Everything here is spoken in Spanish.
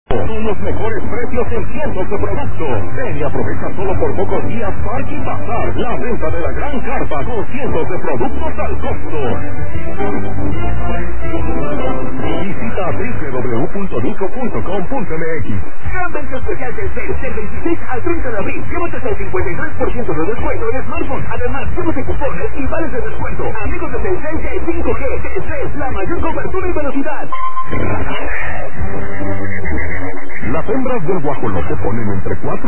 Con los mejores precios en cientos de productos. Ven y aprovecha solo por pocos días Parque y Bazar, la venta de la gran carpa con cientos de productos al costo. Visita www.nico.com.mx. Gran venta especial del CES del 26 al 30 de abril. Llévate hasta el 53% de descuento en smartphones. Además, llévate cupones y vales de descuento. Amigos de Telcel de 5G. Telcel, la mayor cobertura y velocidad. Las hembras del guajolote ponen entre 4